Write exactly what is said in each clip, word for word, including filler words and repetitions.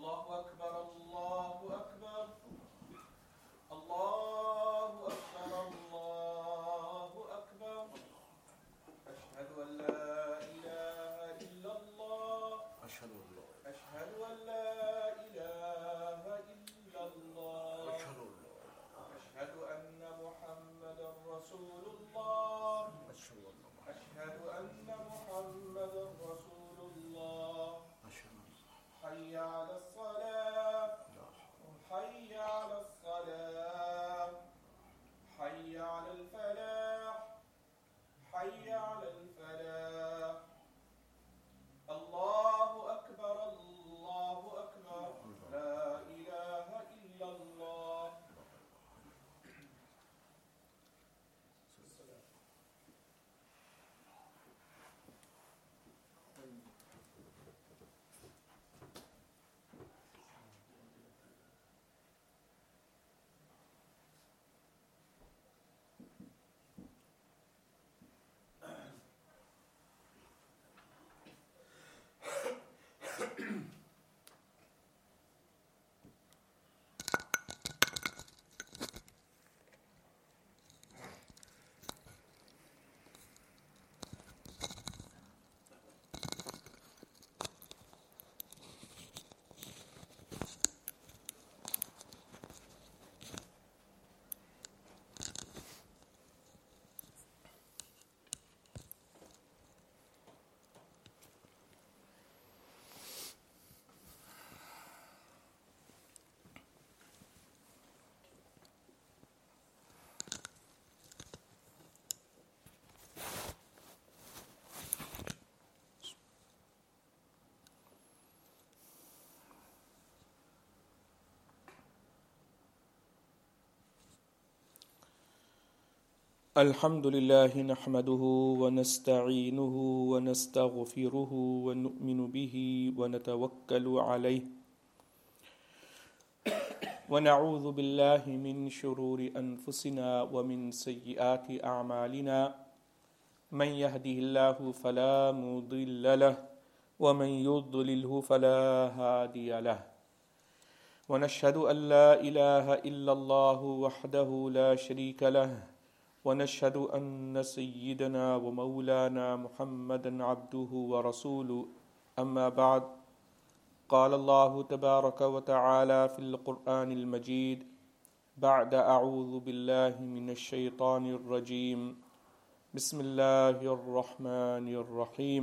الله أكبر الله أكبر الله أكبر الله أكبر أشهد أن لا إله إلا الله أشهد أن لا أشهد أن لا إله إلا الله أشهد أشهد أن محمدا رسول الله أشهد أن محمدا رسول الله حي على الصلاة حي على الصلاة حي على الفلاح حي على الفلاح الله أكبر الله أكبر لا إله إلا الله. الحمد لله نحمده ونستعينه ونستغفره ونؤمن به ونتوكل عليه ونعوذ بالله من شرور أنفسنا ومن سيئات أعمالنا من يهده الله فلا مضل له ومن يضلله فلا هادي له ونشهد أن لا إله إلا الله وحده لا شريك له ونشهد أن سيدنا ومولانا محمدا عبده ورسوله أما بعد قال الله تبارك وتعالى في القرآن المجيد بعد أعوذ بالله من الشيطان الرجيم بسم الله الرحمن الرحيم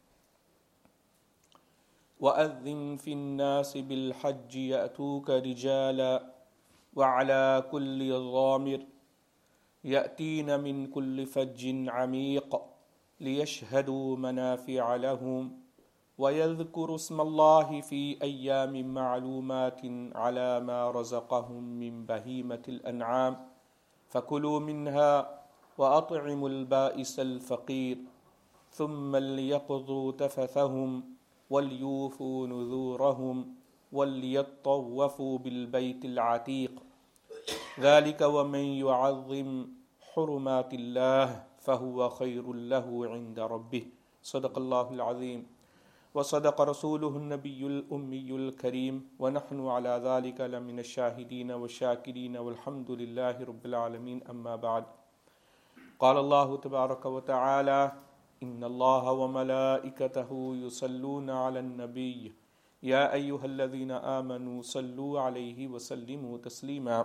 وأذن في الناس بالحج يأتوك رجالا وعلى كل ضامر يأتين من كل فج عميق ليشهدوا منافع لهم ويذكروا اسم الله في أيام معلومات على ما رزقهم من بهيمة الأنعام فكلوا منها وأطعموا البائس الفقير ثم ليقضوا تفثهم وليوفوا نذورهم وليطوفوا بالبيت العتيق ذلك ومن يعظم حرمات الله فهو خير له عند ربه صدق الله العظيم وصدق رسوله النبي الأمي الكريم ونحن على ذلك لمن الشاهدين والشاكرين والحمد لله رب العالمين أما بعد قال الله تبارك وتعالى إن الله وملائكته يصلون على النبي يا أيها الذين آمنوا صلوا عليه وسلموا تسليما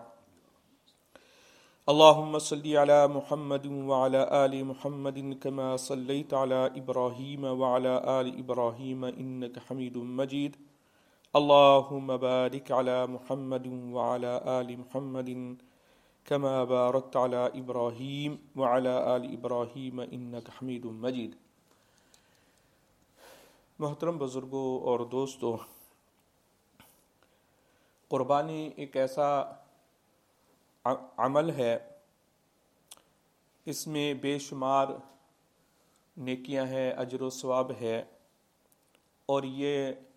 اللهم صل على محمد وعلى آل محمد كما صليت على إبراهيم وعلى آل إبراهيم إنك حميد مجيد اللهم بارك على محمد وعلى آل محمد كما باركت على إبراهيم وعلى آل إبراهيم إنك حميد مجيد. محترم بزرگوں اور دوستوں، قربانی ایک ایسا عمل ہے، اس میں بے شمار نیکیاں ہیں، اجر و ثواب ہے، اور یہ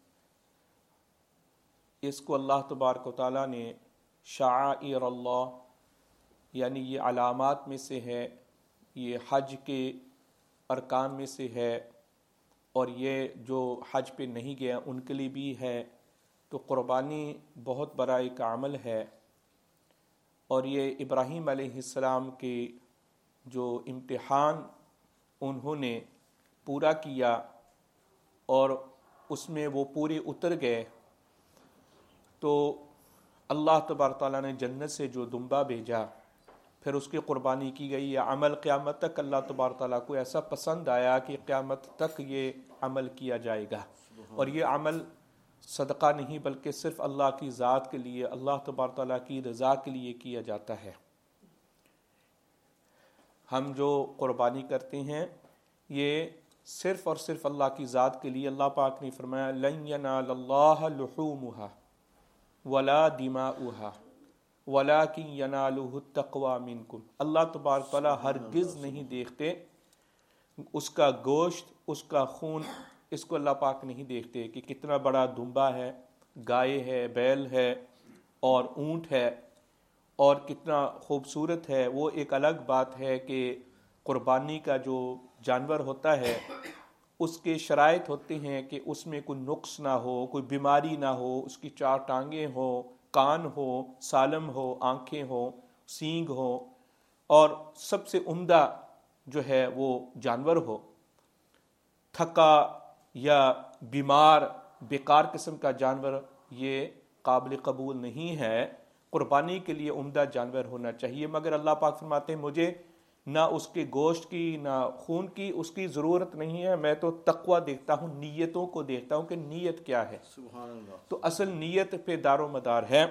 اس کو اللہ تبارک و تعالیٰ نے شعائر اللہ یعنی یہ علامات میں سے ہے، یہ حج کے ارکان میں سے ہے، اور یہ جو حج پہ نہیں گیا ان کے لیے بھی ہے تو قربانی بہت بڑا ایک عمل ہے، اور یہ ابراہیم علیہ السلام کے جو امتحان انہوں نے پورا کیا اور اس میں وہ پورے اتر گئے، تو اللہ تبارک تعالیٰ نے جنت سے جو دمبا بھیجا، پھر اس کی قربانی کی گئی۔ یہ عمل قیامت تک اللہ تبارک تعالیٰ کو ایسا پسند آیا کہ قیامت تک یہ عمل کیا جائے گا، اور یہ عمل صدقہ نہیں بلکہ صرف اللہ کی ذات کے لیے، اللہ تبارک تعالیٰ کی رضا کے لیے کیا جاتا ہے۔ ہم جو قربانی کرتے ہیں یہ صرف اور صرف اللہ کی ذات کے لیے۔ اللہ پاک نے فرمایا لن ینال اللہ لحومها ولا دماؤها ولکن ینالہ التقوی منکم۔ اللہ تبارک تعالیٰ ہرگز نہیں دیکھتے اس کا گوشت، اس کا خون، اس کو اللہ پاک نہیں دیکھتے کہ کتنا بڑا دمبا ہے، گائے ہے، بیل ہے اور اونٹ ہے اور کتنا خوبصورت ہے۔ وہ ایک الگ بات ہے کہ قربانی کا جو جانور ہوتا ہے اس کے شرائط ہوتے ہیں کہ اس میں کوئی نقص نہ ہو، کوئی بیماری نہ ہو، اس کی چار ٹانگیں ہو، کان ہو، سالم ہو، آنکھیں ہو، سینگ ہو، اور سب سے عمدہ جو ہے وہ جانور ہو۔ تھکا یا بیمار بیکار قسم کا جانور یہ قابل قبول نہیں ہے۔ قربانی کے لیے عمدہ جانور ہونا چاہیے، مگر اللہ پاک فرماتے ہیں مجھے نہ اس کے گوشت کی نہ خون کی اس کی ضرورت نہیں ہے، میں تو تقوی دیکھتا ہوں، نیتوں کو دیکھتا ہوں کہ نیت کیا ہے۔ سبحان اللہ۔ تو اصل نیت پہ دار و مدار ہے۔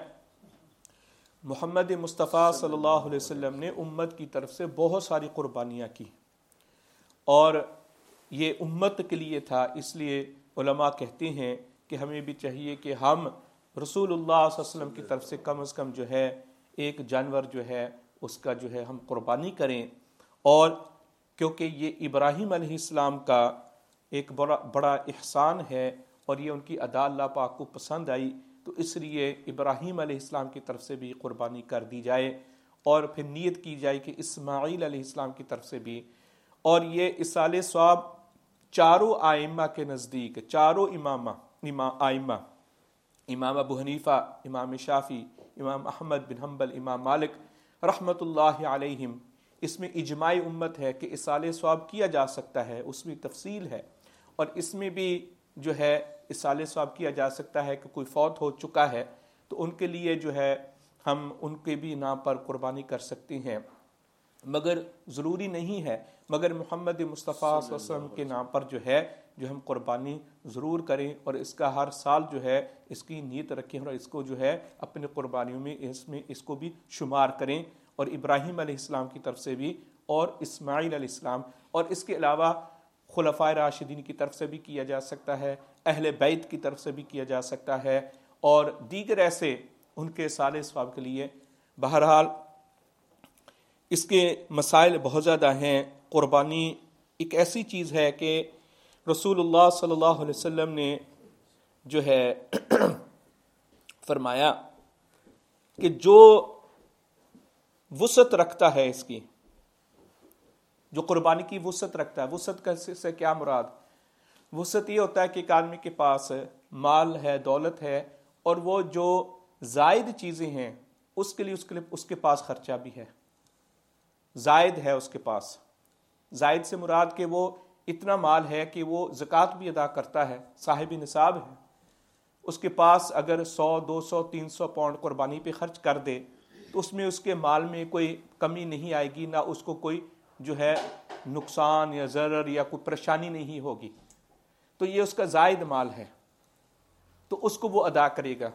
محمد مصطفیٰ صلی اللہ علیہ وسلم نے امت کی طرف سے بہت ساری قربانیاں کی، اور یہ امت کے لیے تھا، اس لیے علماء کہتے ہیں کہ ہمیں بھی چاہیے کہ ہم رسول اللہ صلی اللہ علیہ وسلم کی طرف سے کم از کم جو ہے ایک جانور جو ہے اس کا جو ہے ہم قربانی کریں، اور کیونکہ یہ ابراہیم علیہ السلام کا ایک بڑا بڑا احسان ہے اور یہ ان کی ادا اللہ پاک کو پسند آئی، تو اس لیے ابراہیم علیہ السلام کی طرف سے بھی قربانی کر دی جائے، اور پھر نیت کی جائے کہ اسماعیل علیہ السلام کی طرف سے بھی۔ اور یہ اصال ثواب چاروں آئمہ کے نزدیک، چاروں امامہ امام آئمہ، امام ابو حنیفہ، امام شافعی، امام احمد بن حنبل، امام مالک رحمۃ اللہ علیہم، اس میں اجماع امت ہے کہ اصال ثواب کیا جا سکتا ہے، اس میں تفصیل ہے، اور اس میں بھی جو ہے اصال ثواب کیا جا سکتا ہے کہ کوئی فوت ہو چکا ہے تو ان کے لیے جو ہے ہم ان کے بھی نام پر قربانی کر سکتے ہیں، مگر ضروری نہیں ہے، مگر محمد مصطفیٰ صلی اللہ علیہ وسلم کے نام پر جو ہے جو ہم قربانی ضرور کریں، اور اس کا ہر سال جو ہے اس کی نیت رکھیں اور اس کو جو ہے اپنے قربانیوں میں اس میں اس کو بھی شمار کریں، اور ابراہیم علیہ السلام کی طرف سے بھی اور اسماعیل علیہ السلام، اور اس کے علاوہ خلفائے راشدین کی طرف سے بھی کیا جا سکتا ہے، اہل بیت کی طرف سے بھی کیا جا سکتا ہے، اور دیگر ایسے ان کے صالح ثواب کے لیے۔ بہرحال اس کے مسائل بہت زیادہ ہیں۔ قربانی ایک ایسی چیز ہے کہ رسول اللہ صلی اللہ علیہ وسلم نے جو ہے فرمایا کہ جو وسعت رکھتا ہے، اس کی جو قربانی کی وسعت رکھتا ہے، وسعت سے کیا مراد؟ وسعت یہ ہوتا ہے کہ ایک آدمی کے پاس مال ہے، دولت ہے، اور وہ جو زائد چیزیں ہیں اس کے لیے اس کے لیے اس کے پاس خرچہ بھی ہے، زائد ہے اس کے پاس۔ زائد سے مراد کہ وہ اتنا مال ہے کہ وہ زکوٰۃ بھی ادا کرتا ہے، صاحب نصاب ہے، اس کے پاس اگر سو دو سو تین سو پاؤنڈ قربانی پہ خرچ کر دے تو اس میں اس کے مال میں کوئی کمی نہیں آئے گی، نہ اس کو کوئی جو ہے نقصان یا ضرر یا کوئی پریشانی نہیں ہوگی، تو یہ اس کا زائد مال ہے، تو اس کو وہ ادا کرے گا۔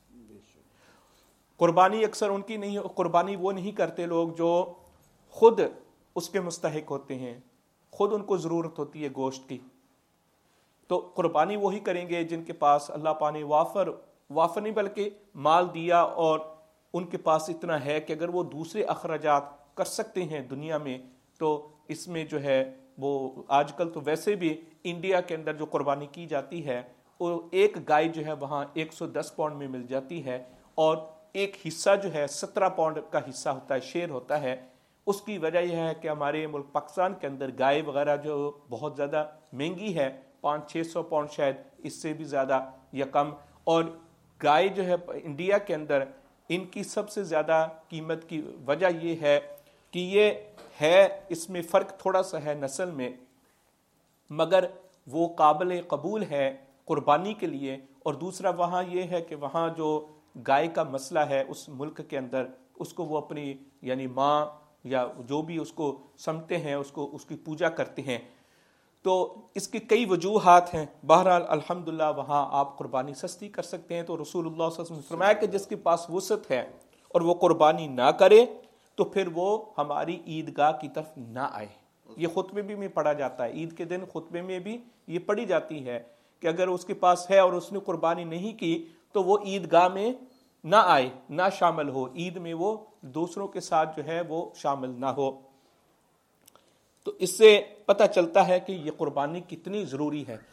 قربانی اکثر ان کی نہیں، قربانی وہ نہیں کرتے لوگ جو خود اس کے مستحق ہوتے ہیں، خود ان کو ضرورت ہوتی ہے گوشت کی، تو قربانی وہی کریں گے جن کے پاس اللہ پاک نے وافر وافر نہیں بلکہ مال دیا، اور ان کے پاس اتنا ہے کہ اگر وہ دوسرے اخراجات کر سکتے ہیں دنیا میں، تو اس میں جو ہے وہ آج کل تو ویسے بھی انڈیا کے اندر جو قربانی کی جاتی ہے وہ ایک گائے جو ہے وہاں ایک سو دس پاؤنڈ میں مل جاتی ہے، اور ایک حصہ جو ہے سترہ پاؤنڈ کا حصہ ہوتا ہے، شیئر ہوتا ہے۔ اس کی وجہ یہ ہے کہ ہمارے ملک پاکستان کے اندر گائے وغیرہ جو بہت زیادہ مہنگی ہے، پانچ چھ سو پاؤنڈ شاید اس سے بھی زیادہ یا کم، اور گائے جو ہے انڈیا کے اندر ان کی سب سے زیادہ قیمت کی وجہ یہ ہے کہ یہ ہے، اس میں فرق تھوڑا سا ہے نسل میں، مگر وہ قابل قبول ہے قربانی کے لیے. اور دوسرا وہاں یہ ہے کہ وہاں جو گائے کا مسئلہ ہے اس ملک کے اندر، اس کو وہ اپنی یعنی ماں یا جو بھی اس کو سمجھتے ہیں، اس کو اس کی پوجا کرتے ہیں. تو اس کی کئی وجوہات ہیں. بہرحال الحمدللہ وہاں آپ قربانی سستی کر سکتے ہیں. تو رسول اللہ صلی اللہ علیہ وسلم نے فرمایا کہ جس کے پاس وسعت ہے اور وہ قربانی نہ کرے تو پھر وہ ہماری عیدگاہ کی طرف نہ آئے. یہ خطبے بھی میں پڑھا جاتا ہے، عید کے دن خطبے میں بھی یہ پڑھی جاتی ہے کہ اگر اس کے پاس ہے اور اس نے قربانی نہیں کی تو وہ عیدگاہ میں نہ آئے، نہ شامل ہو، عید میں وہ دوسروں کے ساتھ جو ہے وہ شامل نہ ہو. تو اس سے پتہ چلتا ہے کہ یہ قربانی کتنی ضروری ہے.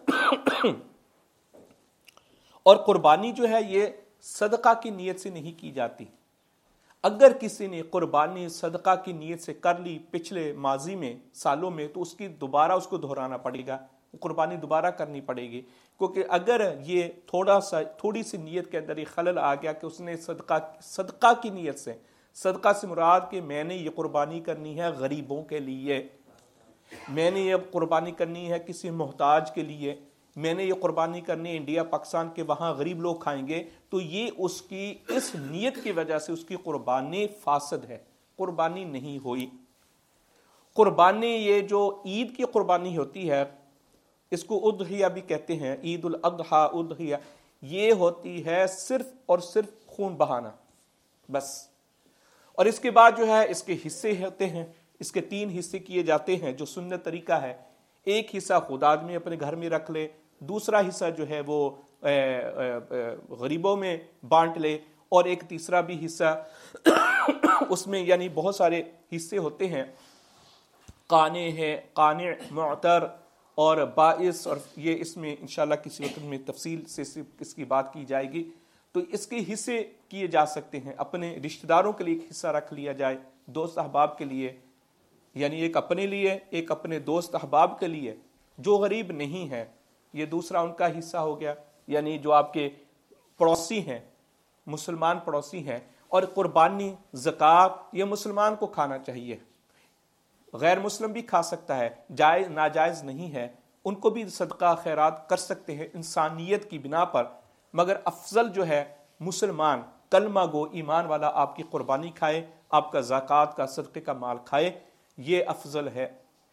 اور قربانی جو ہے یہ صدقہ کی نیت سے نہیں کی جاتی. اگر کسی نے قربانی صدقہ کی نیت سے کر لی پچھلے ماضی میں سالوں میں تو اس کی دوبارہ اس کو دہرانا پڑے گا، قربانی دوبارہ کرنی پڑے گی. کیونکہ اگر یہ تھوڑا سا تھوڑی سی نیت کے اندر یہ خلل آ گیا کہ اس نے صدقہ صدقہ کی نیت سے، صدقہ سے مراد کہ میں نے یہ قربانی کرنی ہے غریبوں کے لیے، میں نے یہ قربانی کرنی ہے کسی محتاج کے لیے، میں نے یہ قربانی کرنی ہے انڈیا پاکستان کے وہاں غریب لوگ کھائیں گے، تو یہ اس کی اس نیت کی وجہ سے اس کی قربانی فاسد ہے، قربانی نہیں ہوئی. قربانی یہ جو عید کی قربانی ہوتی ہے اس کو اضحیہ بھی کہتے ہیں، عید الاضحیٰ اضحیہ، یہ ہوتی ہے صرف اور صرف خون بہانا بس. اور اس کے بعد جو ہے اس کے حصے ہوتے ہیں، اس کے تین حصے کیے جاتے ہیں جو سنت طریقہ ہے. ایک حصہ خود آدمی اپنے گھر میں رکھ لے، دوسرا حصہ جو ہے وہ غریبوں میں بانٹ لے، اور ایک تیسرا بھی حصہ اس میں یعنی بہت سارے حصے ہوتے ہیں، قانع ہے، قانع، معتر اور باعث، اور یہ اس میں انشاءاللہ کسی وقت میں تفصیل سے اس کی بات کی جائے گی. تو اس کے حصے کیے جا سکتے ہیں. اپنے رشتہ داروں کے لیے ایک حصہ رکھ لیا جائے، دوست احباب کے لیے، یعنی ایک اپنے لیے، ایک اپنے دوست احباب کے لیے جو غریب نہیں ہے، یہ دوسرا ان کا حصہ ہو گیا، یعنی جو آپ کے پڑوسی ہیں، مسلمان پڑوسی ہیں. اور قربانی زکوٰۃ یہ مسلمان کو کھانا چاہیے، غیر مسلم بھی کھا سکتا ہے، جائز ناجائز نہیں ہے، ان کو بھی صدقہ خیرات کر سکتے ہیں انسانیت کی بنا پر. مگر افضل جو ہے مسلمان کلمہ گو ایمان والا آپ کی قربانی کھائے، آپ کا زکوٰۃ کا صدقے کا مال کھائے، یہ افضل ہے.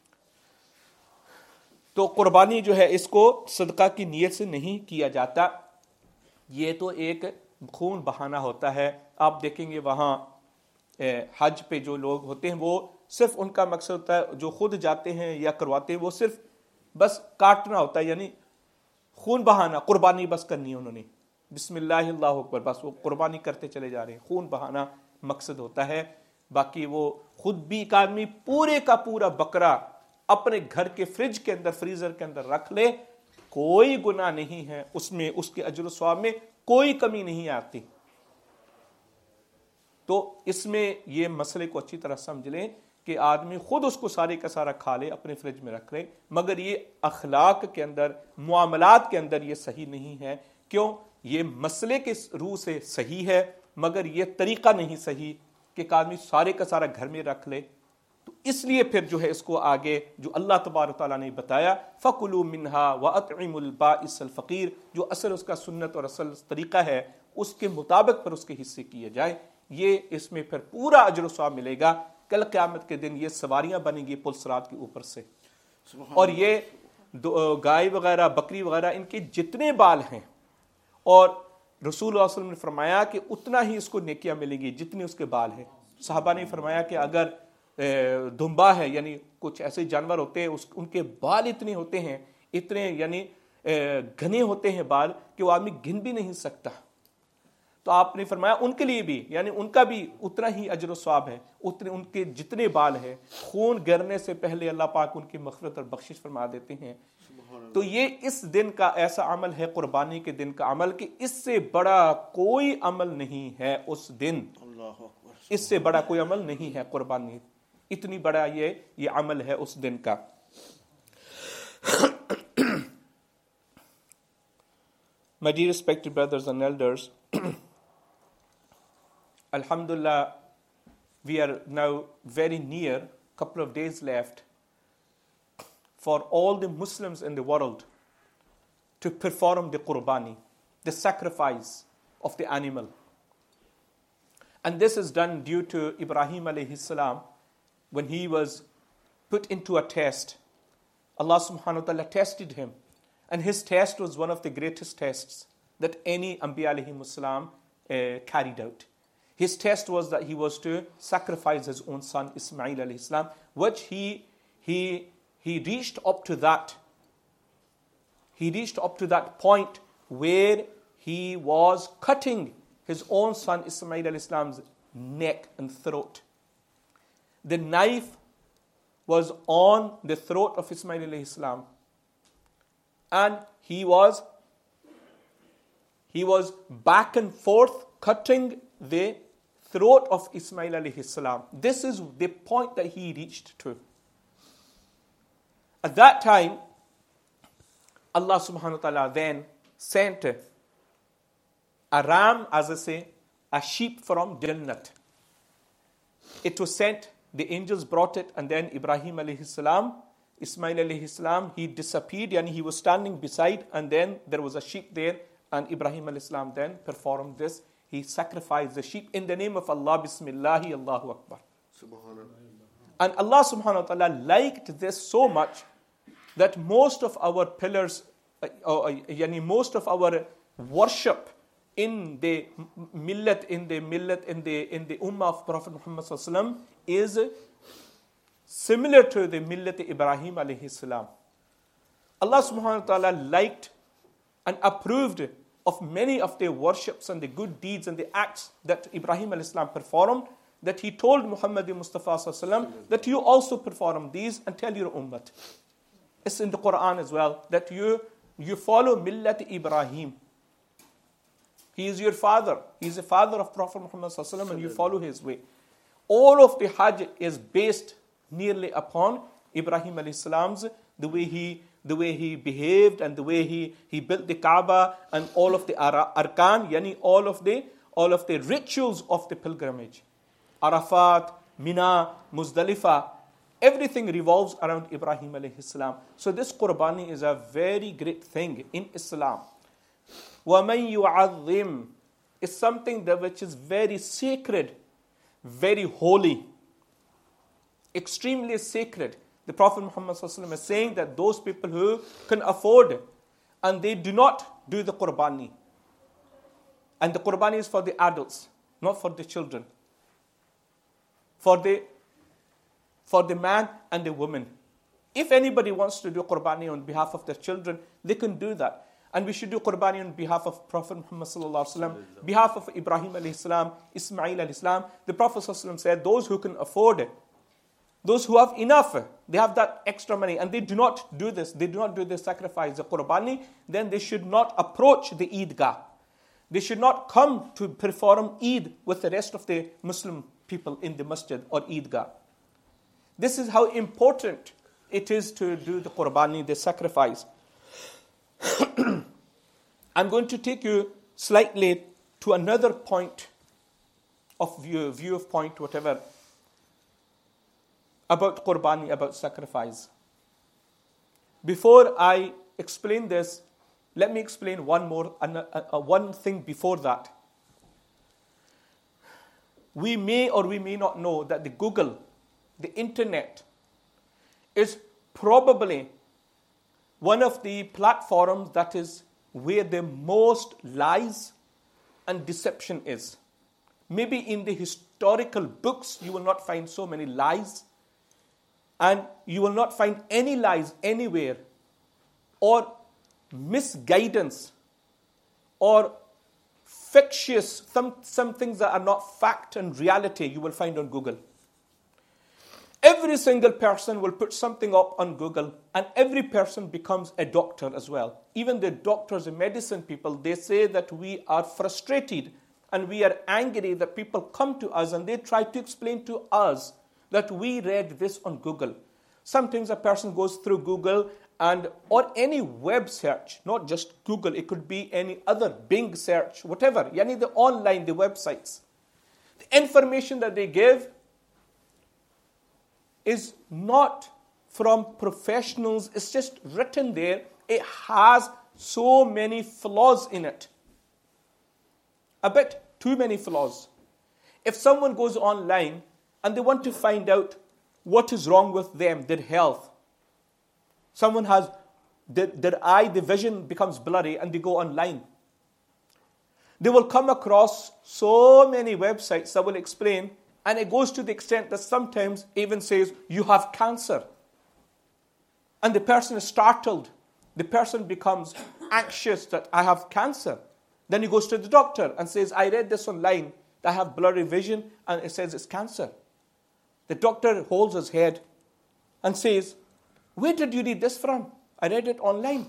تو قربانی جو ہے اس کو صدقہ کی نیت سے نہیں کیا جاتا، یہ تو ایک خون بہانا ہوتا ہے. آپ دیکھیں گے وہاں حج پہ جو لوگ ہوتے ہیں وہ صرف ان کا مقصد ہوتا ہے، جو خود جاتے ہیں یا کرواتے ہیں، وہ صرف بس کاٹنا ہوتا ہے، یعنی خون بہانا، قربانی بس کرنی ہے انہوں نے، بسم اللہ اللہ اکبر، بس وہ قربانی کرتے چلے جا رہے ہیں، خون بہانا مقصد ہوتا ہے. باقی وہ خود بھی ایک آدمی پورے کا پورا بکرا اپنے گھر کے فریج کے اندر، فریزر کے اندر رکھ لے، کوئی گناہ نہیں ہے اس میں، اس کے اجر و ثواب میں کوئی کمی نہیں آتی. تو اس میں یہ مسئلے کو اچھی طرح سمجھ لیں کہ آدمی خود اس کو سارے کا سارا کھا لے، اپنے فریج میں رکھ لے، مگر یہ اخلاق کے اندر، معاملات کے اندر یہ صحیح نہیں ہے. کیوں؟ یہ مسئلے کے روح سے صحیح ہے مگر یہ طریقہ نہیں صحیح کہ ایک آدمی سارے کا سارا گھر میں رکھ لے. تو اس لیے پھر جو ہے اس کو آگے جو اللہ تبارک تعالیٰ نے بتایا، فَكُلُوا مِنْهَا وَأَطْعِمُوا الْبَائِسَ الْفَقِيرَ، جو اصل اس کا سنت اور اصل طریقہ ہے اس کے مطابق پھر اس کے حصے کیے جائیں. یہ اس میں پھر پورا اجر و ثواب ملے گا. کل قیامت کے دن یہ سواریاں بنیں گی پل صراط کے اوپر سے. اور یہ گائے وغیرہ، بکری وغیرہ، ان کے جتنے بال ہیں، اور رسول اللہ علیہ وسلم نے فرمایا کہ اتنا ہی اس کو نیکیاں ملیں گی جتنے اس کے بال ہیں. صحابہ نے فرمایا کہ اگر دمبا ہے، یعنی کچھ ایسے جانور ہوتے ہیں ان کے بال اتنے ہوتے ہیں، اتنے یعنی گھنے ہوتے ہیں بال کہ وہ آدمی گن بھی نہیں سکتا. تو آپ نے فرمایا ان کے لیے بھی، یعنی ان کا بھی اتنا ہی اجر و ثواب ہے، اتنے ان کے جتنے بال ہیں. خون گرنے سے پہلے اللہ پاک ان کی مغفرت اور بخشش فرما دیتے ہیں. تو یہ اس دن کا ایسا عمل ہے، قربانی کے دن کا عمل، کہ اس سے بڑا کوئی عمل نہیں ہے. اس دن اس سے بڑا کوئی عمل نہیں ہے قربانی، اتنی بڑا یہ یہ عمل ہے اس دن کا. My dear respected brothers and elders, Alhamdulillah, we are now very near, a couple of days left, for all the Muslims in the world to perform the qurbani, the sacrifice of the animal. And this is done due to Ibrahim alayhi salam, when he was put into a test. Allah subhanahu wa ta'ala tested him. And his test was one of the greatest tests that any Anbiya alayhi salam uh, carried out. His test was that he was to sacrifice his own son Ismail alayhi salam, which he, he, he reached up to that. He reached up to that point where he was cutting his own son Ismail alayhi salam's neck and throat. The knife was on the throat of Ismail alayhi salam. And he was, he was back and forth cutting the throat of Ismail alayhi salam. This is the point that he reached to. At that time, Allah subhanahu wa ta'ala then sent a ram, as I say, a sheep from Jannat. It was sent, the angels brought it, and then Ibrahim alayhi salam, Ismail alayhi salam, he disappeared, and he was standing beside, and then there was a sheep there, and Ibrahim alayhi salam then performed this. He sacrificed the sheep in the name of Allah, Bismillahi, Allahu Akbar. And Allah subhanahu wa ta'ala liked this so much that most of our pillars, uh, uh, yani most of our worship in the millet, in the millet, in the in the ummah of Prophet Muhammad sallallahu alaihi wasallam is similar to the millet Ibrahim alayhi salam. Allah subhanahu wa ta'ala liked and approved of many of the worships and the good deeds and the acts that Ibrahim alayhi salam performed, that he told Muhammad Mustafa sallallahu alaihi wasallam that you also perform these and tell your ummah. It's in the Quran as well, that you you follow millat Ibrahim. He is your father. He is the father of Prophet Muhammad sallallahu alaihi wasallam, and you follow his way. All of the Hajj is based nearly upon Ibrahim alayhi salam's, the way he the way he behaved and the way he, he built the Kaaba and all of the arkan, yani all of the all of the rituals of the pilgrimage. Arafat, Mina, Muzdalifah, everything revolves around Ibrahim alayhi salam. So this qurbani is a very great thing in Islam. وَمَنْ يُعَظِّمْ is something that which is very sacred, very holy, extremely sacred. The Prophet Muhammad sallallahu alaihi wasallam is saying that those people who can afford and they do not do the qurbani. And the qurbani is for the adults, not for the children. For the, for the man and the woman. If anybody wants to do qurbani on behalf of their children, they can do that. And we should do qurbani on behalf of Prophet Muhammad sallallahu alaihi wasallam, behalf of Ibrahim alayhi salam, Ismail alayhi salam. The Prophet sallallahu alaihi wasallam said, those who can afford it, those who have enough, they have that extra money, and they do not do this, they do not do this sacrifice, the qurbani, then they should not approach the Eidgah. They should not come to perform Eid with the rest of the Muslim people in the masjid or Eidgah. This is how important it is to do the qurbani, the sacrifice. I'm going to take you slightly to another point of view, view of point, whatever, about qurbani, about sacrifice. Before I explain this, let me explain one more, uh, uh, one thing before that. We may or we may not know that the Google, the internet, is probably one of the platforms that is where the most lies and deception is. Maybe in the historical books you will not find so many lies, and you will not find any lies anywhere, or misguidance, or fictitious, some, some things that are not fact and reality you will find on Google. Every single person will put something up on Google, and every person becomes a doctor as well. Even the doctors and medicine people, they say that we are frustrated and we are angry that people come to us and they try to explain to us that we read this on Google. Sometimes a person goes through Google and or any web search, not just Google, it could be any other Bing search, whatever, yani the online, the websites. The information that they give is not from professionals, it's just written there. It has so many flaws in it. A bit too many flaws. If someone goes online and they want to find out what is wrong with them, their health, someone has, their, their eye, the vision becomes blurry and they go online. They will come across so many websites that will explain, and it goes to the extent that sometimes even says, you have cancer. And the person is startled. The person becomes anxious that I have cancer. Then he goes to the doctor and says, I read this online, I have blurry vision, and it says it's cancer. The doctor holds his head and says, where did you read this from? I read it online.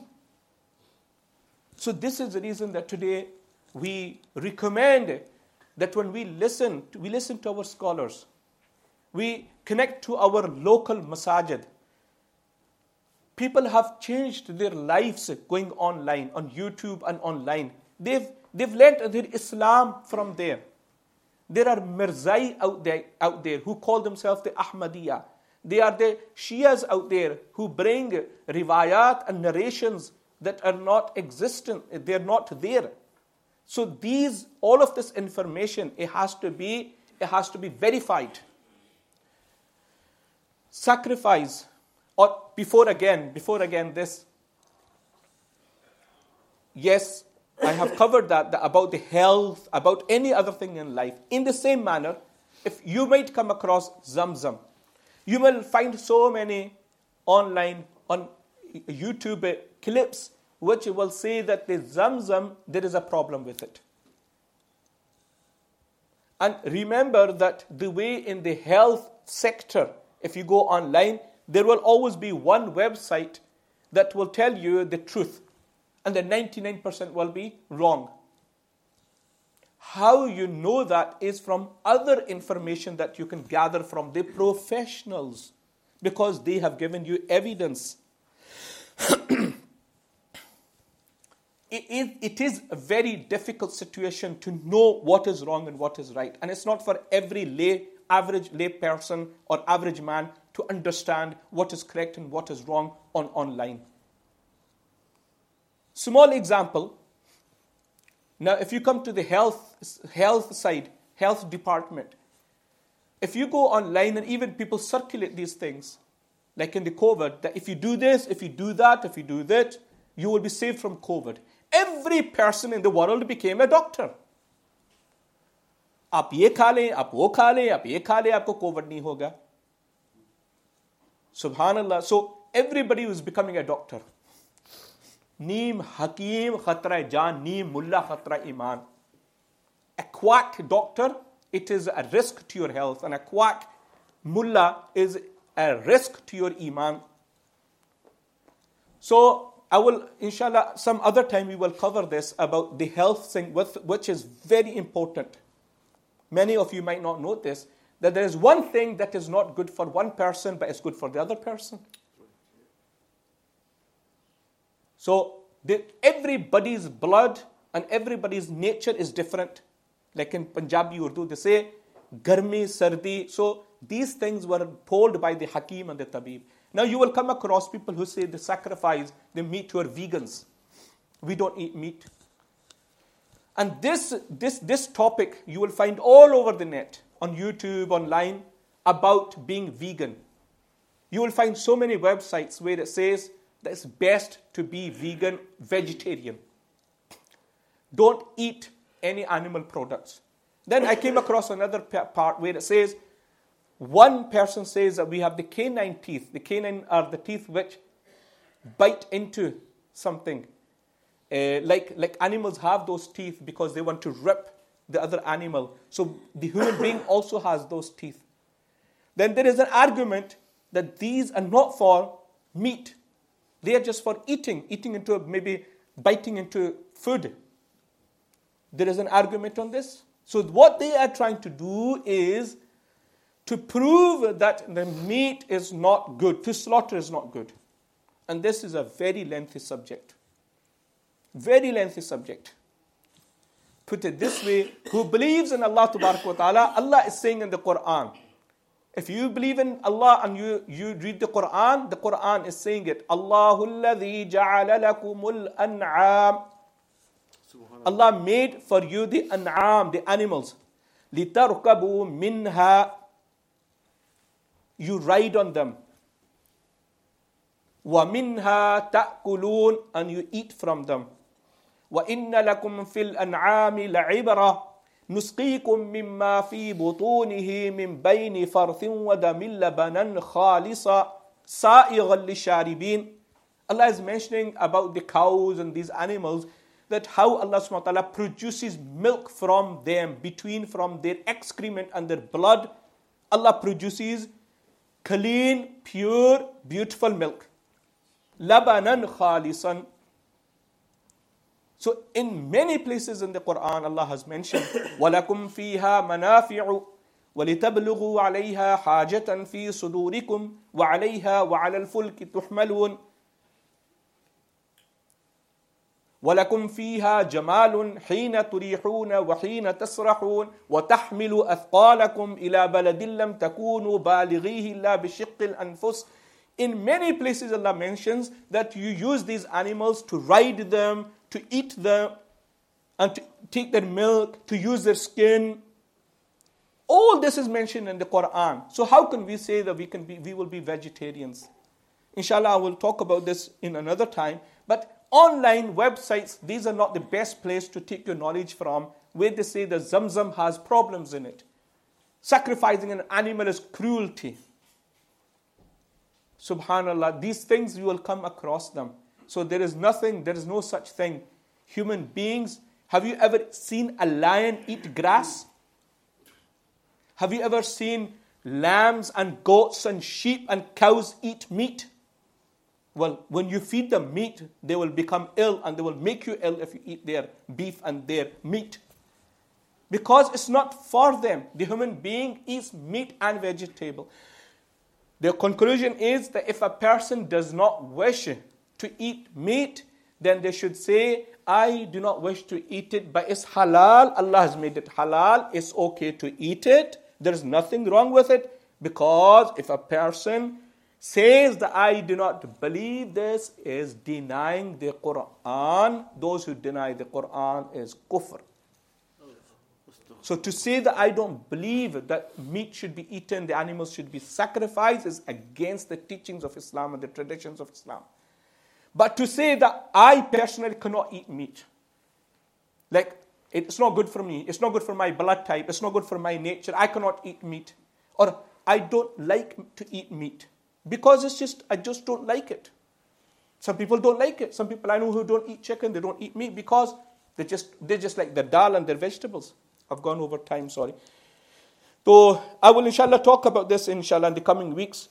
So this is the reason that today we recommend that when we listen, we listen to our scholars. We connect to our local masajid. People have changed their lives going online, on YouTube and online. They've, they've learned their Islam from there. There are Mirzai out there, out there who call themselves the Ahmadiyya. They are the Shias out there who bring riwayat and narrations that are not existent. They're not there. So these, all of this information, it has to be, it has to be verified. Sacrifice, or before again, before again this, yes, I have covered that, that about the health, about any other thing in life. In the same manner, if you might come across Zamzam, you will find so many online, on YouTube clips, which will say that the Zamzam, there is a problem with it. And remember that the way in the health sector, if you go online, there will always be one website that will tell you the truth, and the ninety-nine percent will be wrong. How you know that is from other information that you can gather from the professionals, because they have given you evidence. It is, it is a very difficult situation to know what is wrong and what is right. And it's not for every lay, average lay person or average man to understand what is correct and what is wrong on online. Small example. Now, if you come to the health, health side, health department, if you go online and even people circulate these things, like in the COVID, that if you do this, if you do that, if you do that, you will be saved from COVID. Every person in the world became a doctor. आप ये खा लें, आप वो खा लें, आप ये खा लें, आपको कोविड नहीं होगा. Subhanallah. So everybody was becoming a doctor. Neem Hakim Khatra Jan, Neem Mullah Khatra Iman. A quack doctor, it is a risk to your health, and a quack mullah is a risk to your iman. So I will, inshallah, some other time we will cover this about the health thing, which is very important. Many of you might not know this, that there is one thing that is not good for one person, but it's good for the other person. So the, everybody's blood and everybody's nature is different. Like in Punjabi Urdu, they say, Garmi, Sardi. So these things were told by the Hakim and the Tabib. Now you will come across people who say they sacrifice the meat to our vegans. We don't eat meat. And this, this, this topic you will find all over the net, on YouTube, online, about being vegan. You will find so many websites where it says that it's best to be vegan, vegetarian. Don't eat any animal products. Then I came across another part where it says, one person says that we have the canine teeth. The canine are the teeth which bite into something. Uh, like, like animals have those teeth because they want to rip the other animal. So the human being also has those teeth. Then there is an argument that these are not for meat. They are just for eating, eating into, maybe biting into food. There is an argument on this. So what they are trying to do is to prove that the meat is not good, to slaughter is not good. and this is a very lengthy subject. Very lengthy subject. Put it this way, who believes in Allah Tabarak wa Ta'ala, Allah is saying in the Quran, if you believe in Allah and you, you read the Quran, the Quran is saying it. Allahu alladhi ja'ala lakumul an'am. Allah made for you the an'am, the animals. لِتَرْكَبُوا مِنْهَا. You ride on them. وَمِنْهَا تَأْكُلُونَ. And you eat from them. وَإِنَّ لَكُمْ فِي الْأَنْعَامِ لَعِبْرَةً نُسْقِيكُم مِّمَّا فِي بُطُونِهِ مِن بَيْنِ فَرْثٍ وَدَمٍ لَبَنًا خَالِصًا سَائِغًا لِلشَّارِبِينَ. Allah is mentioning about the cows and these animals, that how Allah subhanahu wa ta'ala produces milk from them, between from their excrement and their blood. Allah produces clean, pure, beautiful milk. Labanan khalisan. So in many places in the Quran, Allah has mentioned, وَلَكُمْ فِيهَا مَنَافِعُ وَلِتَبْلُغُوا عَلَيْهَا حَاجَةً فِي صُدُورِكُمْ وَعَلَيْهَا وَعَلَى الْفُلْكِ تُحْمَلُونَ وَلَكُمْ فِيهَا جَمَالٌ حِينَ تُرِيحُونَ وَحِينَ تَسْرَحُونَ وَتَحْمِلُ أَثْقَالَكُمْ إِلَى بَلَدٍ لَمْ تَكُونُوا بَالِغِيهِ إِلَّا بِشِقِّ الْأَنفُسِ. In many places Allah mentions that you use these animals to ride them, to eat them, and to take their milk, to use their skin. All this is mentioned in the Quran. So how can we say that we can be, we will be vegetarians? Inshallah, I will talk about this in another time. But online websites, these are not the best place to take your knowledge from, where they say that Zamzam has problems in it. Sacrificing an animal is cruelty. Subhanallah, these things you will come across them. So there is nothing, there is no such thing. Human beings, have you ever seen a lion eat grass? Have you ever seen lambs and goats and sheep and cows eat meat? Well, when you feed them meat, they will become ill and they will make you ill if you eat their beef and their meat. Because it's not for them. The human being eats meat and vegetable. The conclusion is that if a person does not wish to eat meat, then they should say, I do not wish to eat it, but it's halal. Allah has made it halal. It's okay to eat it. There's nothing wrong with it. Because if a person says that I do not believe this, is denying the Quran. Those who deny the Quran is kufr. So to say that I don't believe that meat should be eaten, the animals should be sacrificed, is against the teachings of Islam and the traditions of Islam. But to say that I personally cannot eat meat, like it's not good for me, it's not good for my blood type, it's not good for my nature, I cannot eat meat, or I don't like to eat meat, because it's just, I just don't like it. Some people don't like it. Some people I know who don't eat chicken, they don't eat meat, because they just, they just like their dal and their vegetables. I've gone over time, sorry. So I will inshallah talk about this inshallah in the coming weeks.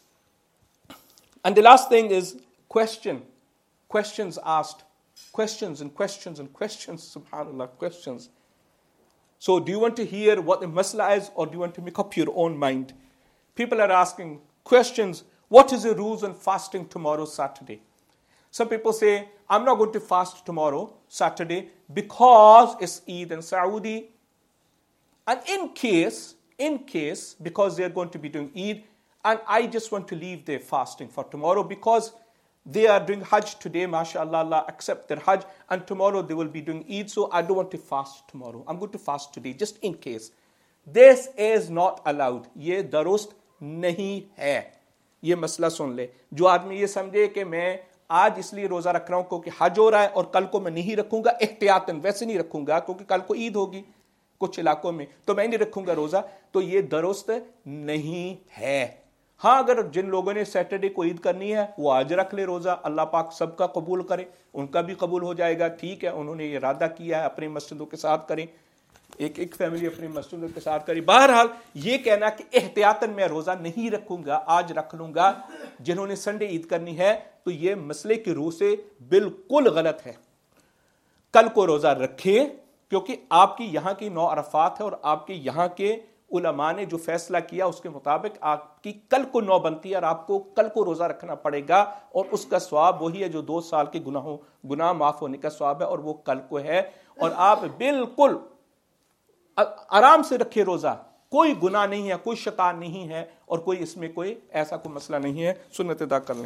And the last thing is question. Questions asked. Questions and questions and questions. Subhanallah, questions. So do you want to hear what the masla is, or do you want to make up your own mind? People are asking questions. What is the rules on fasting tomorrow, Saturday? Some people say, I'm not going to fast tomorrow, Saturday, because it's Eid in Saudi. And in case, in case, because they're going to be doing Eid, and I just want to leave their fasting for tomorrow because they are doing Hajj today, mashallah, Allah accept their Hajj, and tomorrow they will be doing Eid, so I don't want to fast tomorrow. I'm going to fast today, just in case. This is not allowed. ये दुरुस्त नहीं है. ये मसला सुन ले. जो आदमी ये समझे कि मैं आज इसलिए रोजा रख रहा हूँ क्योंकि हज हो रहा है और कल को मैं नहीं रखूंगा, एहतियातन वैसे नहीं रखूंगा क्योंकि कल को ईद होगी कुछ इलाकों में, तो मैं नहीं रखूंगा रोजा, तो ये दुरुस्त नहीं है. हाँ, अगर जिन लोगों ने सैटरडे को ईद करनी है वो आज रख ले रोजा, अल्लाह पाक सबका कबूल करे, उनका भी कबूल हो जाएगा. ठीक है, उन्होंने ये इरादा किया है, अपनी मस्जिदों के साथ करें, एक एक फैमिली अपनी मस्जिदों के साथ करें. बहरहाल ये कहना कि एहतियातन मैं रोजा नहीं रखूंगा, आज रख लूंगा, जिन्होंने संडे ईद करनी है, तो ये मसले की रूह से बिल्कुल गलत है. कल को रोजा रखें, क्योंकि आपकी यहाँ की नौ अरफात है और आपके यहाँ के علماء نے جو فیصلہ کیا اس کے مطابق آپ کی کل کو نو بنتی ہے اور آپ کو کل کو روزہ رکھنا پڑے گا، اور اس کا ثواب وہی ہے جو دو سال کے گناہوں گناہ معاف ہونے کا ثواب ہے، اور وہ کل کو ہے. اور آپ بالکل آرام سے رکھے روزہ، کوئی گناہ نہیں ہے، کوئی شیطان نہیں ہے، اور کوئی اس میں کوئی ایسا کوئی مسئلہ نہیں ہے. سنت ادا کر لیں.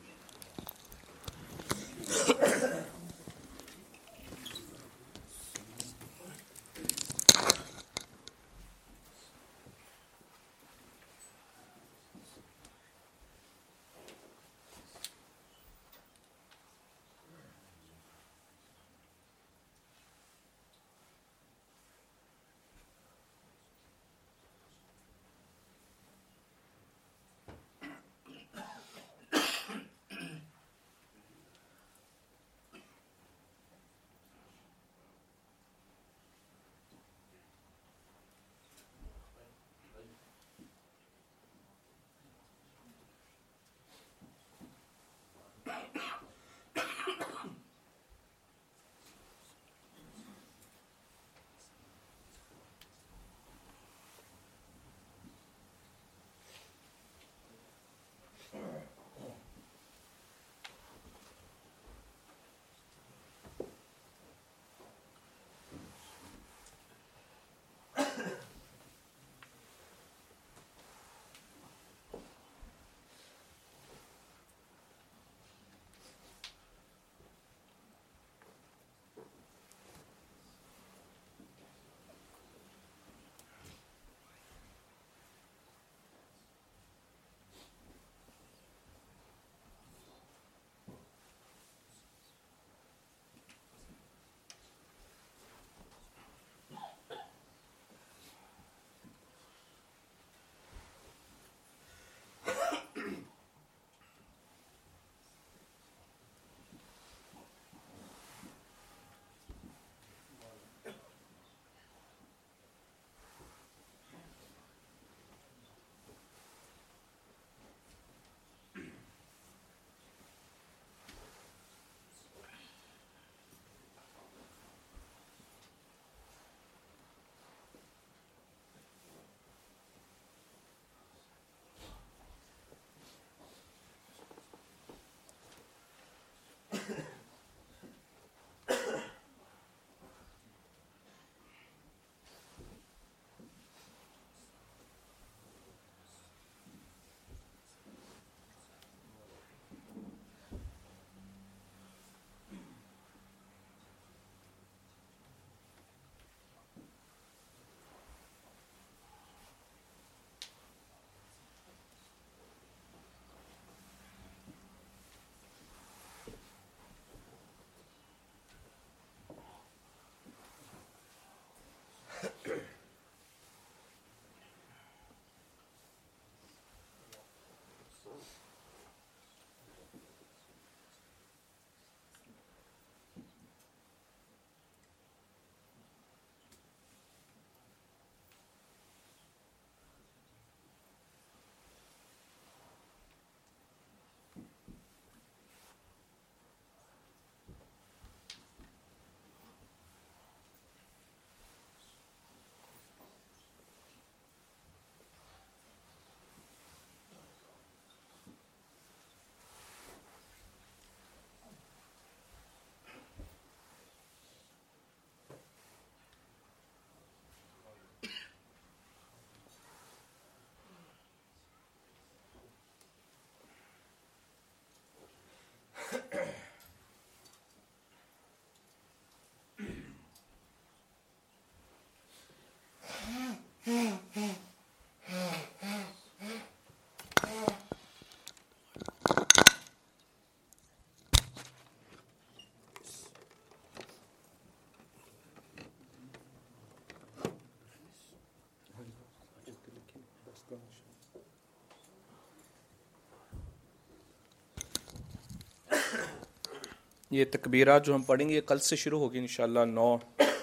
یہ تکبیرات جو ہم پڑھیں گے کل سے شروع ہوگی انشاءاللہ. نو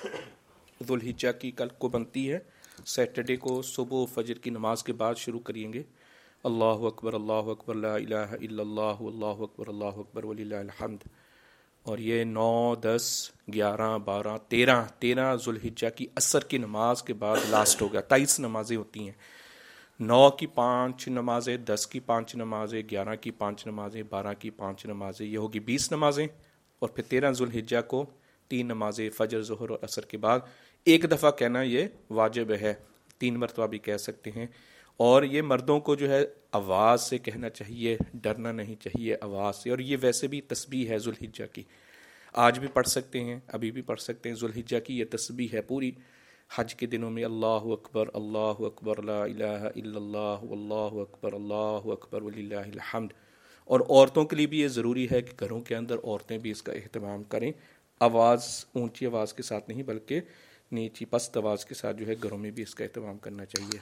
ذوالحجہ کی کل کو بنتی ہے، سیٹرڈے کو صبح فجر کی نماز کے بعد شروع کریں گے. اللہ اکبر اللہ اکبر لا الہ الا اللہ واللہ اکبر اللہ اکبر وللہ الحمد. اور یہ نو دس گیارہ بارہ تیرہ تیرہ ذوالحجہ کی عصر کی نماز کے بعد لاسٹ ہو گیا. تائیس نمازیں ہوتی ہیں، نو کی پانچ نمازیں، دس کی پانچ نمازیں، گیارہ کی پانچ نمازیں، بارہ کی پانچ نمازیں، یہ ہوگی بیس نمازیں. اور پھر تیرہ ذوالحجہ کو تین نمازیں فجر ظہر اور عصر کے بعد. ایک دفعہ کہنا یہ واجب ہے، تین مرتبہ بھی کہہ سکتے ہیں. اور یہ مردوں کو جو ہے آواز سے کہنا چاہیے، ڈرنا نہیں چاہیے آواز سے. اور یہ ویسے بھی تسبیح ہے ذوالحجہ کی، آج بھی پڑھ سکتے ہیں، ابھی بھی پڑھ سکتے ہیں. ذوالحجہ کی یہ تسبیح ہے پوری حج کے دنوں میں، اللہ اکبر اللہ اکبر لا الہ الا اللہ واللہ اکبر اللہ اکبر وللہ الحمد. اور عورتوں کے لیے بھی یہ ضروری ہے کہ گھروں کے اندر عورتیں بھی اس کا اہتمام کریں. آواز اونچی آواز کے ساتھ نہیں بلکہ نیچی پست آواز کے ساتھ جو ہے گھروں میں بھی اس کا اہتمام کرنا چاہیے.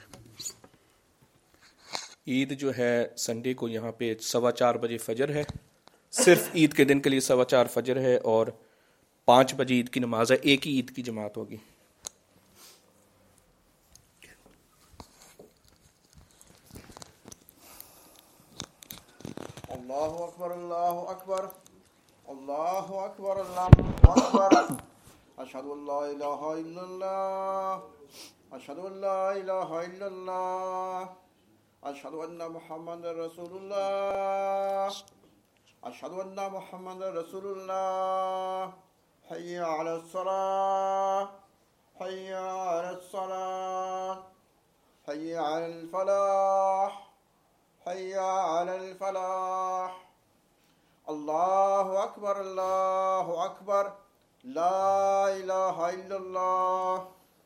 عید جو ہے سنڈے کو یہاں پہ سوا چار بجے فجر ہے، صرف عید کے دن کے لیے سوا چار فجر ہے، اور پانچ بجے عید کی نماز ہے. ایک ہی عید کی جماعت ہوگی. اللہ اکبر اللہ اکبر اللہ اکبر اللہ اکبر اشہد ان لا الہ الا اللہ اشہد ان لا الہ الا اللہ اشہد ان محمد رسول اللہ اشہد ان محمد رسول اللہ. حی علی الصلاۃ حی علی الصلاۃ حی علی الفلاح حی علی الفلاح. اللہ اکبر اللہ اکبر لا الہ الا اللہ.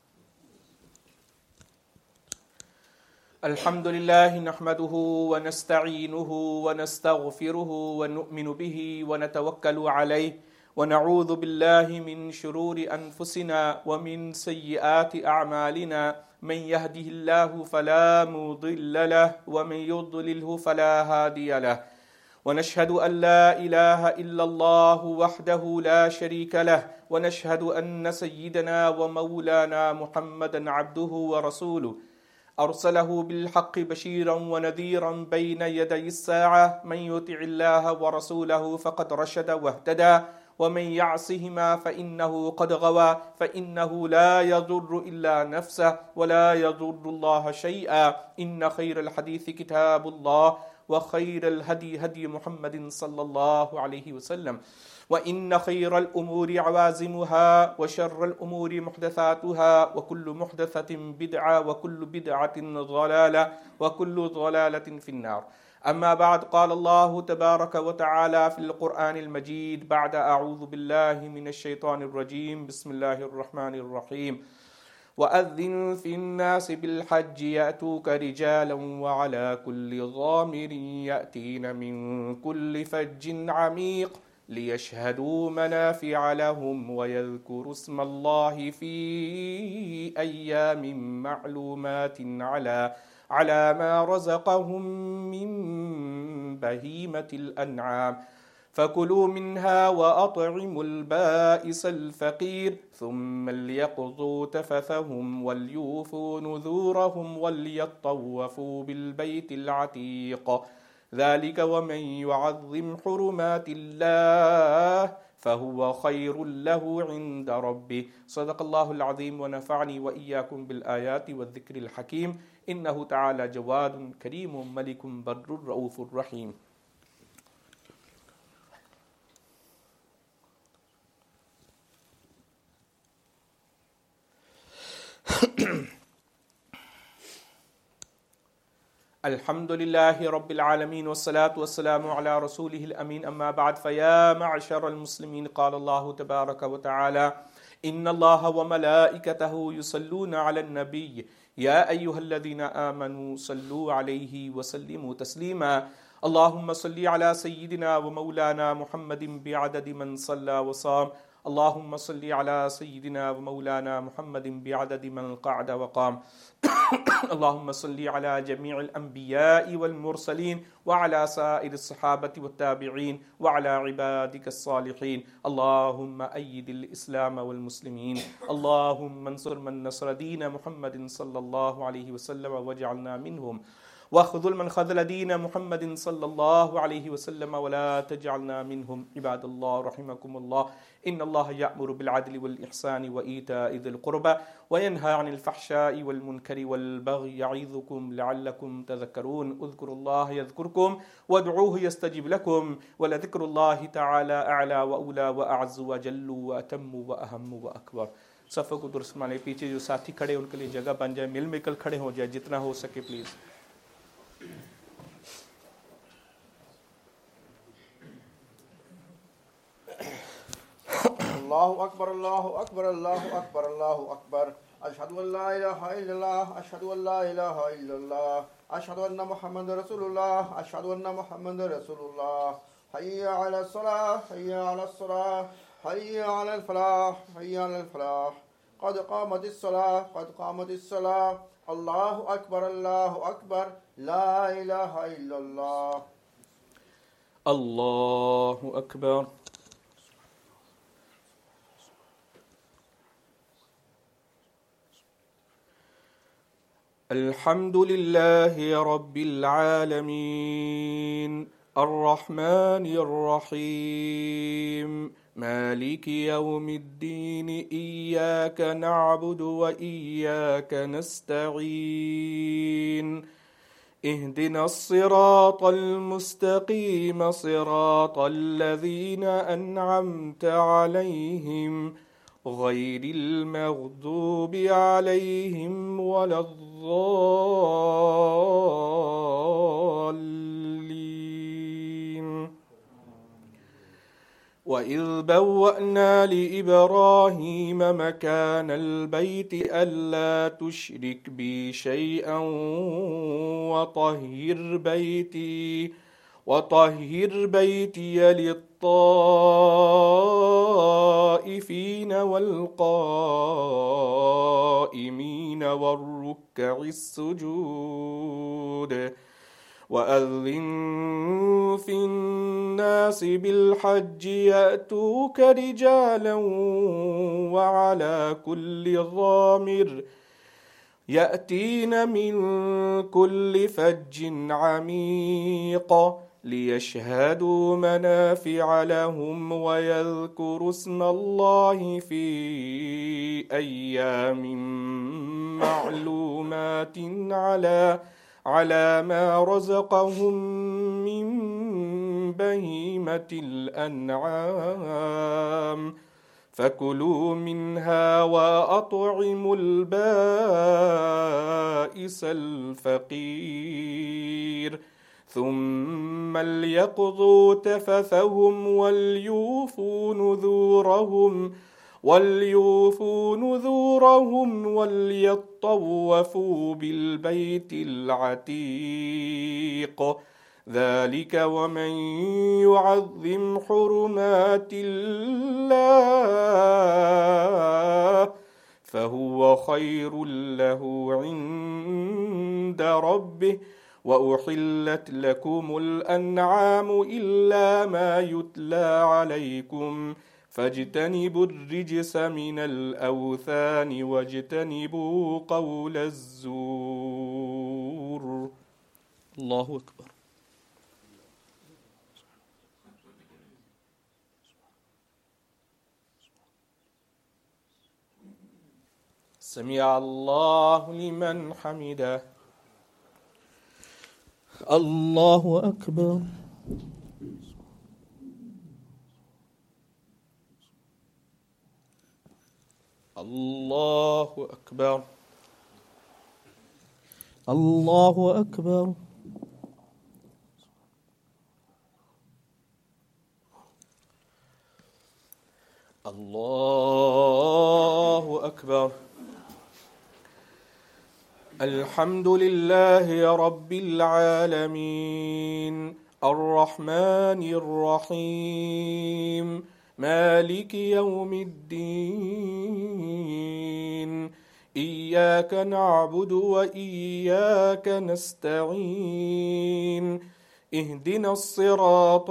الحمد لله نحمده ونستعينه ونستغفره ونؤمن به ونتوكل عليه ونعوذ بالله من شرور أنفسنا ومن سيئات أعمالنا. من يهده الله فلا مضل له ومن يضلله فلا هادي له. ونشهد أن لا إله إلا الله وحده لا شريك له ونشهد أن سيدنا ومولانا محمدا عبده ورسوله أرسله بالحق بشيرا ونذيرا بين يدي الساعة. من يطع الله ورسوله فقد رشد واهتدى ومن يعصهما فإنه قد غوى فإنه لا يضر إلا نفسه ولا يضر الله شيئا. إن خير الحديث كتاب الله وخير الهدي هدي محمد صلى الله عليه وسلم وإن خير الأمور عوازمها وشر الأمور محدثاتها وكل محدثة بدعة وكل بدعة ضلالة وكل ضلالة في النار. أما بعد قال الله تبارك وتعالى في القرآن المجيد بعد أعوذ بالله من الشيطان الرجيم بسم الله الرحمن الرحيم. وأذن في الناس بالحج يأتوك رجالا وعلى كل ضامر يأتين من كل فج عميق ليشهدوا منافع لهم ويذكروا اسم الله في أيام معلومات على على ما رزقهم من بهيمة الأنعام فكلوا منها وأطعموا البائس الفقير ثم ليقضوا تفثهم وليوفوا نذورهم وليطوفوا بالبيت العتيق. ذلك ومن يعظم حرمات الله فهو خير له عند ربه. صدق الله العظيم ونفعني وإياكم بالآيات والذكر الحكيم. إنه تعالى جواد كريم ملك بر رؤوف رحيم. الحمد لله رب العالمين والصلاة والسلام على رسوله الأمين. أما بعد فيا معشر المسلمين قال الله تبارك وتعالى إن الله وملائكته يصلون على النبي يا أيها الذين آمنوا صلوا عليه وسلموا تسليما. اللهم صل على سيدنا ومولانا محمد بعدد من صلى وصام. اللهم صل على سيدنا ومولانا محمد بعدد من قعد وقام. اللهم صل على جميع الأنبياء والمرسلين وعلى سائر الصحابة والتابعين وعلى عبادك الصالحين. اللهم أيد الإسلام والمسلمين. اللهم انصر من نصر دين محمد صلى الله عليه وسلم واجعلنا منهم. वख़्ज़ुल मन ख़ज़ल दीन मुहम्मदिन सल्लल्लाहु अलैहि वसल्लम वला तजअलना मिनहुम इबादल्लाह रहिमकुमुल्लाह इन्नल्लाह यअमुरु बिल अदलि वल इहसानि व ईताइ ज़िल क़ुरबा व यनहा अनिल फ़हशाइ वल मुनकरि वल बग़ि यईज़ुकुम लअल्लकुम तज़क्करून उज़्कुरुल्लाह यज़्कुरुकुम वदऊहु यस्तजिब लकुम व लज़िक्रुल्लाहि तआला अअला व औला व अअज़्ज़ु व जल्लु व अतम्मु व अहम्मु व अकबर। सफ़े को दुरुस्त माने, पीछे जो साथी खड़े उनके लिए जगह बन जाए, मिल मिलकर खड़े हो जाए जितना हो सके प्लीज़। अल्लाहु अकबर अल्लाहु अकबर अल्लाहु अकबर अल्लाहु अकबर। अशहदु अल्ला इलाहा इल्लल्लाह अशहदु अल्ला इलाहा इल्लल्लाह अशहदु अन्ना मुहम्मदर रसूलुल्लाह अशहदु अन्ना मुहम्मदर रसूलुल्लाह। हय्या अलस सलाह हय्या अलस सलाह हय्या अलल फलाह हय्या अलल फलाह। क़द क़ामतिस सलाह क़द क़ामतिस सलाह। अल्लाहु अकबर अल्लाहु अकबर ला इलाहा इल्लल्लाह। अल्लाहु अकबर। अल्हम्दुलिल्लाहि रब्बिल आलमीन अर्रहमानिर रहीम मालिकि यौमिद्दीन इय्याका नअबुदु व इय्याका नस्तईन इहदिनस सिरातल मुस्तकीम सिरातल लज़ीना अन्अमता अलैहिम गैरिल मग़दूबि अलैहिम वलद्दाल्लीन। वइज़ बव्वअना लिइब्राहीम मकानल बैति अल्ला तुश्रिक बी शैअन वतहिर बैती वतहिर बैतिय लित्ताइफीन वल्क़ाइमीन वर्रुक्किस सुजूद। वअज़्ज़िन फ़िन्नासि बिल्हज्जि यअतूक रिजालन वअला कुल्लि ज़ामिर यअतीन मिन कुल्लि फ़ज्जिन अमीक़ लियशहदू मनाफ़िअ लहुम वयज़्कुरु स्मल्लाहि फ़ी अय्यामिन मअलूमातिन अला अला मा रज़क़हुम मिन बहीमतिल अन्आम फ़कुलू मिन्हा वअत्इमुल बाइसल फ़क़ीर ثم ليقضوا تفثهم وليوفوا نذورهم وليوفوا نذورهم وليطوفوا بالبيت العتيق ذلك ومن يعظم حرمات الله فهو خير له عند ربه وأحلت لكم الأنعام إلا ما يتلى عليكم فاجتنبوا الرجس من الأوثان واجتنبوا قول الزور. الله أكبر. سمع الله لمن حمده. الله أكبر. الله أكبر. الله أكبر. الله أكبر. الحمد لله رب العالمين الرحمن الرحيم مالك يوم الدين إياك نعبد وإياك نستعين اهدنا الصراط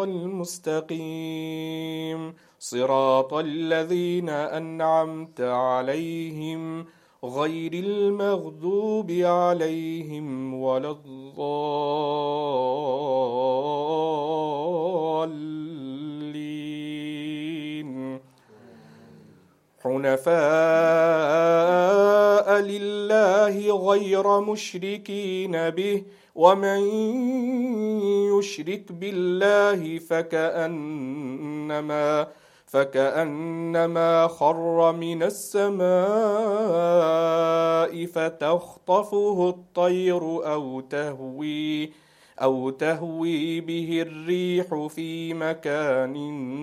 المستقيم صراط الذين أنعمت عليهم غير المغضوب عليهم ولا الضالين حنفاء لله غير مشركين به ومن يشرك بالله فكأنما فكأنما خر من السماء فتخطفه الطير أو تهوي أو تهوي به الريح في مكان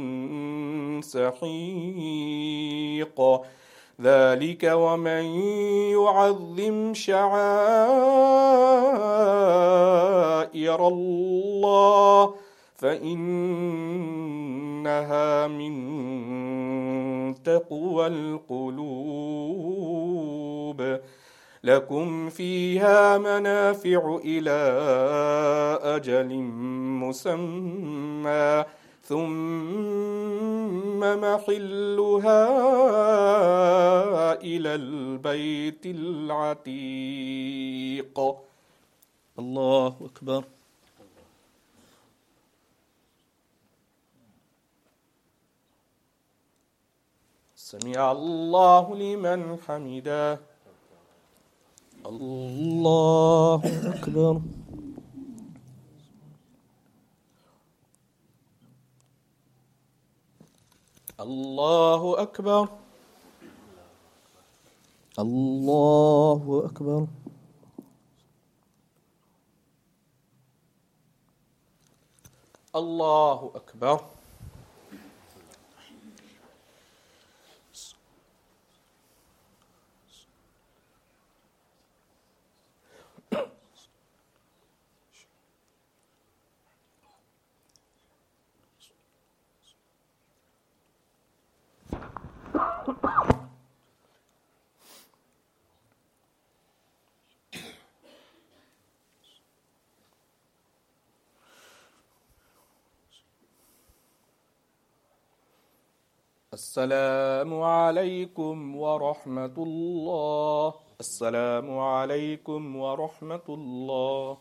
سحيق ذلك ومن يعظم شعائر الله فإنها من تقوى القلوب لكم فيها منافع إلى أجل مسمى ثم محلها إلى البيت العتيق. الله أكبر. سمع الله لمن حمده. الله أكبر. الله أكبر. الله أكبر. الله أكبر. السلام عليكم ورحمة الله. السلام عليكم ورحمة الله.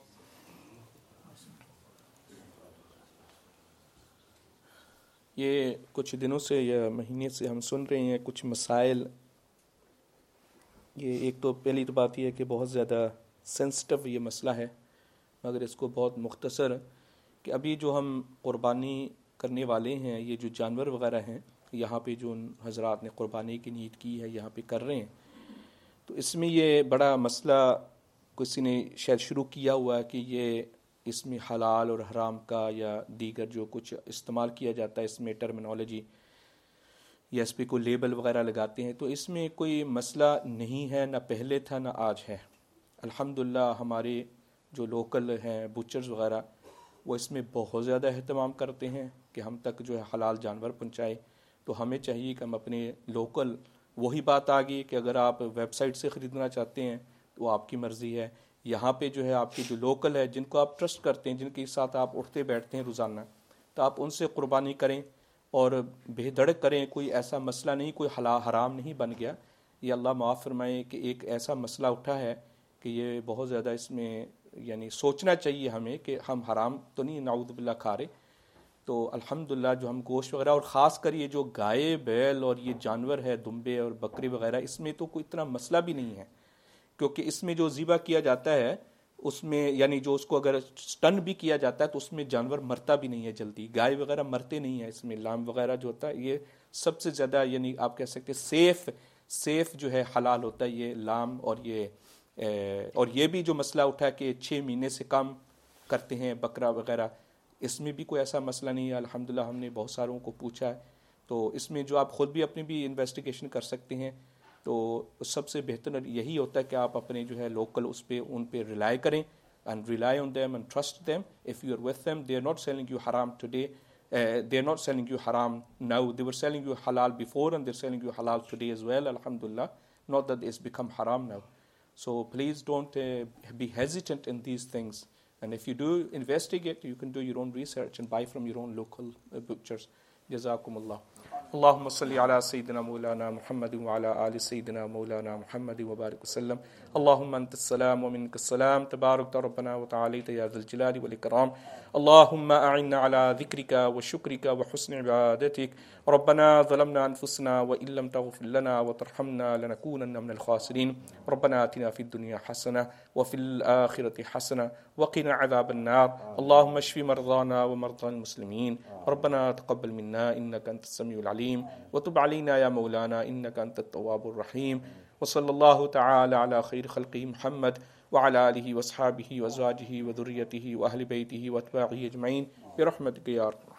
یہ کچھ دنوں سے یا مہینے سے ہم سن رہے ہیں کچھ مسائل. یہ ایک تو پہلی تو بات یہ ہے کہ بہت زیادہ سینسٹیو یہ مسئلہ ہے، مگر اس کو بہت مختصر کہ ابھی جو ہم قربانی کرنے والے ہیں، یہ جو جانور وغیرہ ہیں یہاں پہ جو ان حضرات نے قربانی کی نیت کی ہے یہاں پہ کر رہے ہیں، تو اس میں یہ بڑا مسئلہ کسی نے شاید شروع کیا ہوا ہے کہ یہ اس میں حلال اور حرام کا یا دیگر جو کچھ استعمال کیا جاتا ہے اس میں ٹرمینالوجی یا اس پہ کوئی لیبل وغیرہ لگاتے ہیں، تو اس میں کوئی مسئلہ نہیں ہے، نہ پہلے تھا نہ آج ہے. الحمدللہ ہمارے جو لوکل ہیں بچرز وغیرہ وہ اس میں بہت زیادہ اہتمام کرتے ہیں کہ ہم تک جو ہے حلال جانور پہنچائے. تو ہمیں چاہیے کہ ہم اپنے لوکل، وہی بات آ گئی کہ اگر آپ ویب سائٹ سے خریدنا چاہتے ہیں تو وہ آپ کی مرضی ہے. یہاں پہ جو ہے آپ کی جو لوکل ہے جن کو آپ ٹرسٹ کرتے ہیں، جن کے ساتھ آپ اٹھتے بیٹھتے ہیں روزانہ، تو آپ ان سے قربانی کریں اور بے دھڑک کریں. کوئی ایسا مسئلہ نہیں، کوئی حلال حرام نہیں بن گیا. یہ اللہ معاف فرمائے کہ ایک ایسا مسئلہ اٹھا ہے کہ یہ بہت زیادہ اس میں یعنی سوچنا چاہیے ہمیں کہ ہم حرام تو نہیں نعوذ باللہ کھا رہے. تو الحمدللہ جو ہم گوشت وغیرہ، اور خاص کر یہ جو گائے بیل اور یہ جانور ہے دمبے اور بکری وغیرہ، اس میں تو کوئی اتنا مسئلہ بھی نہیں ہے، کیونکہ اس میں جو ذبح کیا جاتا ہے اس میں یعنی جو اس کو اگر سٹن بھی کیا جاتا ہے تو اس میں جانور مرتا بھی نہیں ہے جلدی. گائے وغیرہ مرتے نہیں ہیں، اس میں لام وغیرہ جو ہوتا ہے یہ سب سے زیادہ یعنی آپ کہہ سکتے سیف سیف جو ہے حلال ہوتا ہے یہ لام. اور یہ اور یہ بھی جو مسئلہ اٹھا کہ چھ مہینے سے کم کرتے ہیں بکرا وغیرہ، اس میں بھی کوئی ایسا مسئلہ نہیں ہے. الحمدللہ ہم نے بہت ساروں کو پوچھا ہے، تو اس میں جو آپ خود بھی اپنی بھی انویسٹیگیشن کر سکتے ہیں. تو سب سے بہتر یہی ہوتا ہے کہ آپ اپنے جو ہے لوکل اس پہ ان پہ ریلائی کریں and rely on them and trust them. If you are with them, they are not selling you haram today. Uh, they are not selling you haram now. They were selling you halal before and they're selling you halal today as well, alhamdulillah. Not that it's become haram now. So please don't uh, be hesitant in these things. And if you do investigate, you can do your own research and buy from your own local uh, butchers. جزاکم اللہ. اللهم صل على سيدنا مولانا محمد وعلى آل سيدنا مولانا محمد وبارك وسلم. اللهم أنت السلام ومنك السلام تبارك ربنا وتعاليت يا ذا الجلال والإكرام. اللهم أعنا على ذكرك وشكرك وحسن عبادتك. ربنا ظلمنا أنفسنا وإن لم تغفر لنا وترحمنا لنكونن من الخاسرين. ربنا آتنا في الدنيا حسنة وفي الآخرة حسنة وقنا عذاب النار. اللهم اشف مرضانا ومرضى المسلمين. ربنا تقبل منا إنك أنت السميع العليم وتب علينا يا مولانا إنك أنت التواب الرحيم. وصلى الله تعالى على خير خلقه محمد وعلى آله وأصحابه وأزواجه وذريته وأهل بيته وأتباعه أجمعين برحمتك يا أرحم.